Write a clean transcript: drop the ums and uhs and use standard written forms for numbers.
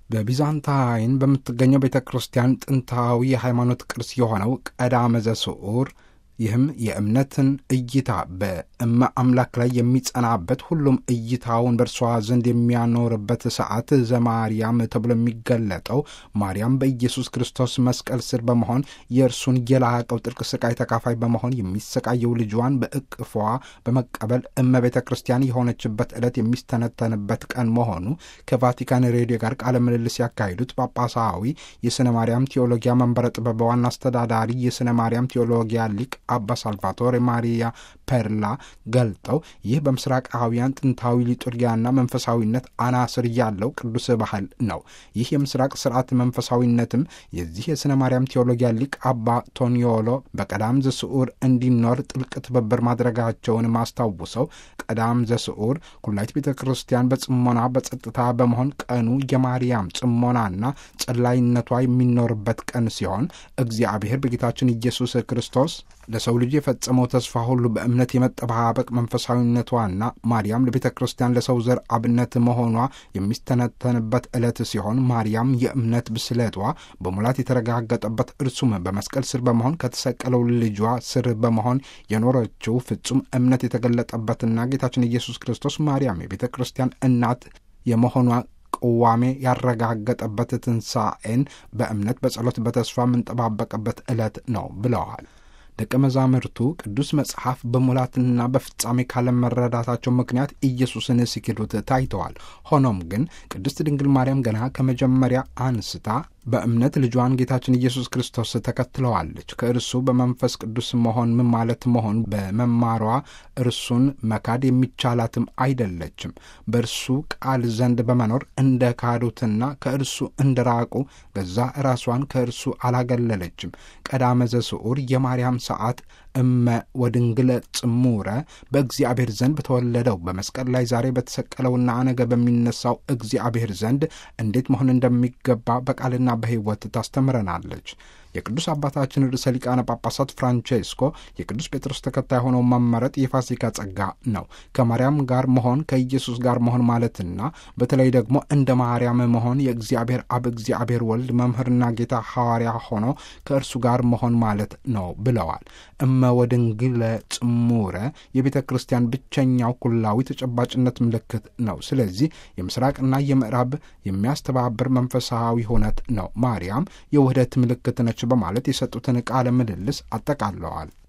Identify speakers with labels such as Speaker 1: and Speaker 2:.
Speaker 1: በቢዛንታይን በምትገኘው ቤተ ክርስቲያን ጥንታዊ የሃይማኖት ቅርስ የሆነው ቀዳመ ዘስዑር ይህም የእምነትን እይታ በእመ አምላክ ላይ የሚጸናበት ሁሉም እይታውን በእርሷ ዘንድ የሚያኖርበት ሰዓት ዘማርያም ተብሎ የሚገለጠው ማርያም በኢየሱስ ክርስቶስ መስቀል ስር በመሆን የእርሱን የላቀው ጥልቅ ስቃይ ተካፋይ በመሆን የሚሰቃየው ልጇን በእቅፏ በመቀበል እመ ቤተ ክርስቲያን የሆነችበት ዕለት የሚስተነተንበት ቀን መሆኑ ከቫቲካን ሬዲዮ ጋር ቃለ ምልልስ ያካሂዱት ጳጳሳዊ የሥነ ማርያም ቴዎሎጊያ መንበረ ጥበብ ዋና አስተዳዳሪ የሥነ ማርያም ቴዎሎጊያ ሊቅ አባ ሳልቫቶሬ ማሪያ ፐርላ ገልጠው ይህ በምስራቃውያን ጥንታዊ ሊጡርጊያና መንፈሳዊነት አናስር ያለው ቅዱስ ባህል ነው። ይህ የምስራቅ ስርዓት መንፈሳዊነትም የዚህ የሥነ ማርያም ቴዎሎጊያ ሊቅ አባ ቶኒዮሎ በቀዳም ዘስዑር እንዲኖር ጥልቅ ትብብር ማድረጋቸውን ማስታውሰው ቀዳም ዘስዑር ኩላይት ቤተ ክርስቲያን በጽሞና በጸጥታ በመሆን ቀኑ የማርያም ጽሞናና ጸላይነቷ የሚኖርበት ቀን ሲሆን እግዚአብሔር በጌታችን ኢየሱስ ክርስቶስ ለሰው ልጅ የፈጸመው ተስፋ ሁሉ በእምነት የመጠባበቅ መንፈሳዊነቷና ማርያም ለቤተ ክርስቲያን ለሰው ዘር አብነት መሆኗ የሚስተነተንበት ዕለት ሲሆን ማርያም የእምነት ብስለቷ በሙላት የተረጋገጠበት እርሱም በመስቀል ስር በመሆን ከተሰቀለው ልጇ ስር በመሆን የኖረችው ፍጹም እምነት የተገለጠበትና ጌታችን ኢየሱስ ክርስቶስ ማርያም የቤተ ክርስቲያን እናት የመሆኗ ቅዋሜ ያረጋገጠበት ትንሣኤን በእምነት በጸሎት በተስፋ የምንጠባበቅበት ዕለት ነው ብለዋል። ደቀ መዛሙርቱ ቅዱስ መጽሐፍ በሙላትና በፍጻሜ ካለመረዳታቸው ምክንያት ኢየሱስን ሲክዱት ታይተዋል። ሆኖም ግን ቅድስት ድንግል ማርያም ገና ከመጀመሪያ አንስታ በእምነት ልጇን ጌታችን ኢየሱስ ክርስቶስ ተከትለዋለች። ከእርሱ በመንፈስ ቅዱስ መሆን ምን ማለት መሆን በመማሯ እርሱን መካድ የሚቻላትም አይደለችም። በእርሱ ቃል ዘንድ በመኖር እንደ ካዱትና ከእርሱ እንደ ራቁ ገዛ ራሷን ከእርሱ አላገለለችም። ቀዳመ ዘስዑር የማርያም ሰዓት እመ ወድንግለ ጽሙረ በእግዚአብሔር ዘንድ በተወለደው በመስቀል ላይ ዛሬ በተሰቀለውና ነገ በሚነሳው እግዚአብሔር ዘንድ እንዴት መሆን እንደሚገባ በቃልና በሕይወት ታስተምረናለች። የቅዱስ አባታችን ርዕሰ ሊቃነ ጳጳሳት ፍራንቼስኮ የቅዱስ ጴጥሮስ ተከታይ ሆነው መመረጥ የፋሲካ ጸጋ ነው። ከማርያም ጋር መሆን ከኢየሱስ ጋር መሆን ማለትና በተለይ ደግሞ እንደ ማርያም መሆን የእግዚአብሔር አብ እግዚአብሔር ወልድ መምህርና ጌታ ሐዋርያ ሆኖ ከእርሱ ጋር መሆን ማለት ነው ብለዋል። እመ ወድንግለ ጽሙረ የቤተ ክርስቲያን ብቸኛው ኩላዊ ተጨባጭነት ምልክት ነው። ስለዚህ የምስራቅና የምዕራብ የሚያስተባብር መንፈሳዊ ሁነት ነው። ማርያም የውህደት ምልክት ነች በማለት የሰጡትን ቃለ ምልልስ አጠቃለዋል።